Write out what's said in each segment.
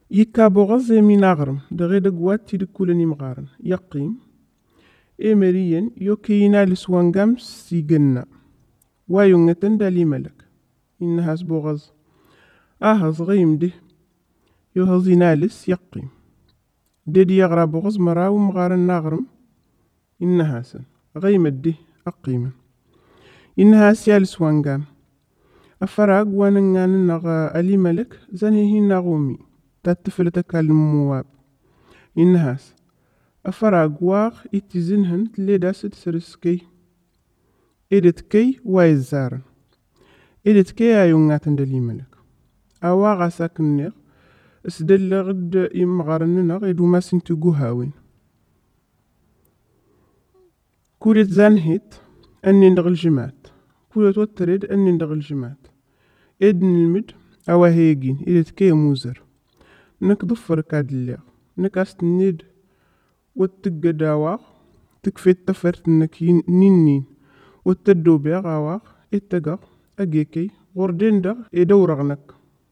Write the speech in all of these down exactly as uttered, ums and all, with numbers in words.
يكا بوغز من أغرم دغيد قوات تيد كولني مغارن يقيم إمريا يوكينا لسوانغام سيجنا وايونغتن دالي ملك إنهاس بوغز أهز غيم ده يوهزينا لس يقيم ديدي يغرا بوغز مراو مغارن ناغرم إنهاسن غيم ده أقيما إنهاس يالسوانغام أفراغ واننغان نغا ألي ملك زنهي نغومي تاتفلتك المواب إنهاس أفراغ واغ إتزنهن تليدا ستسرسكي إدت كي وايزارن إدت كي أيونغاتن دلي ملك أواغا ساكنيغ اسدل غد يمغارننا غيدو ما سنتقو هاوين كولت زانهيت أني ندغ الجمات كولت وتريد أني ندغ الجمات إدن المد أوا هيجين إدت كي موزر نك ضفر كادليغ نك أستنيد وتقدا واغ تكفي التفرت نك نين وتدو بيغ واغ إتقغ أجيكي غردين دغ إدورغنك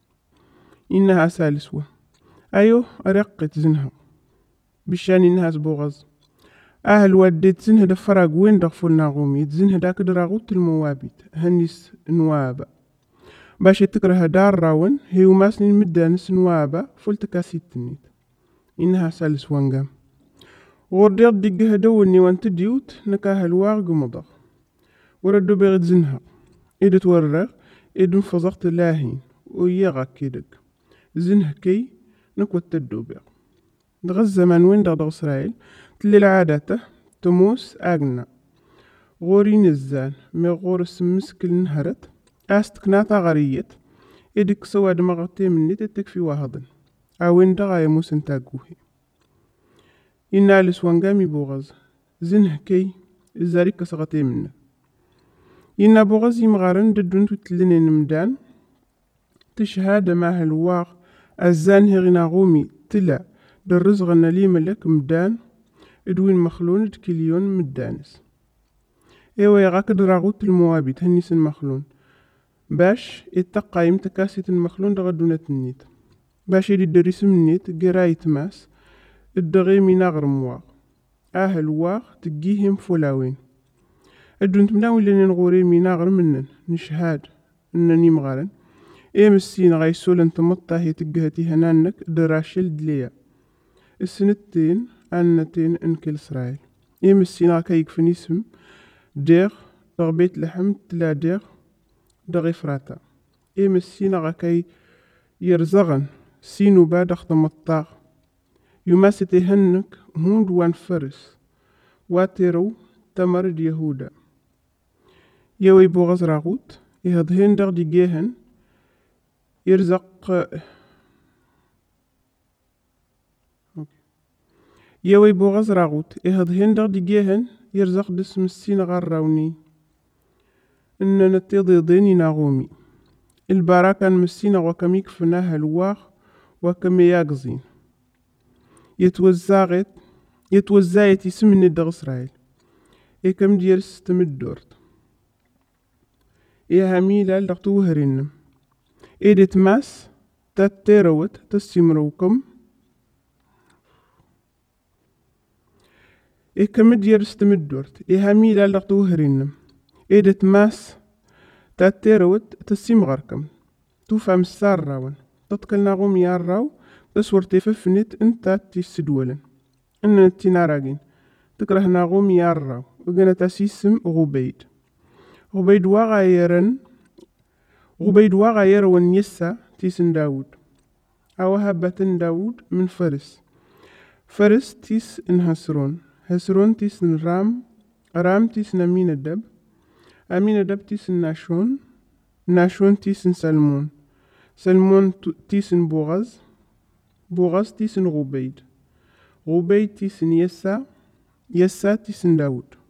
إنها سالسوة أيوه أرقت زنها بشان إنها سبوغز أهل وديت زنها دفراغ وين دغفو الناغومي زنها داك دراغوت الموابيت هنس نوابا باش تكره دار راون هيو ماسنين مدانس نوابا فلتكاسيت تنيت إنها سالس وانغام غردير ديقها دوني وانت ديوت نكاها الواغ مضغ وردو بيغت زنها إيدو تورغ إيدو فزغت لاهين ويغا كيدك زنها كي نكوة تدوبيغ دغ الزمان وين دغ دغ إسرائيل تلي العادة تموس أغنى غوري نزان مي غور سمسكل نهرت أستكناتا غريت إدك سواد مغطي مني تتكفي واحدن أوين دغا يموس انتاقوهي إنا لسوانغامي بوغز زنه كي الزاريك سغطي منه إنا بوغز يمغارن ددون تتلنين مدان تشهاد مع الواغ الزان هغنا غومي تلا درزغ نلي ملك مدان ادوين مخلون تكليون مدانس ايوا يغاك دراغوت الموابيت هنيس المخلون باش اتقا يمتكاسيت المخلون دغدونة النيت باش يدي دريس النيت قرايت ماس الدغي من أغرم واغ أهل واغ تجيهم فلاوين ادون تمناوي لنين غوري من أغرم منن نشهاد انني مغارن ايم السين غايسول انت مطاهي تجهتي هنانك دراشل دليا السنتين أنتين انكل إسرائيل ايم السين غاكايك فنيسم دير تغبيت لحم تلا دير دغي فراتا ايم السين غاكاي يرزغن سينو بعد اخدم الطاغ يماستي هنك هوند وان فرس واتيرو تمرد يهودا يوي بوغز راغوت يهدهن دغ دي جيهن يرزق يوي بوغز راغوت يهدهن دغ دي جيهن يرزق دسم السين غار راوني إن نتيضي ضيني ناغومي البراكة مسينة وكميك فناها الواغ وكمي ياقزين يتوزاغت يتوزايت يسمني دغ إسرائيل إي كم ديال ستمد دورت إي هميلة لغتو هرينم إي دي تماس تاتيروت تسيمروكم إي كم ديال ستمد دورت إي هميلة لغتو هرينم إي دي تماس تاتيروت تسيمغركم توفى مسار راون تتكلنا غوم يارراو تصورتي ففنت انت تسدولن ان نتيناراغين تكره ناغوم يارراو وغنا تاسيسم غوبيد غوبيد واغايرن غوبيد واغايرون يسا تيسن داود او هبتن داود من فرس فرس تيس ان هسرون هسرون تيسن رام رام تيسن امين الدب امين الدب تيسن ناشون ناشون تيسن سلمون سلمون تيسن بوغز بوغز تيسن غوبيد غوبيد تيسن يسا يسا تيسن داود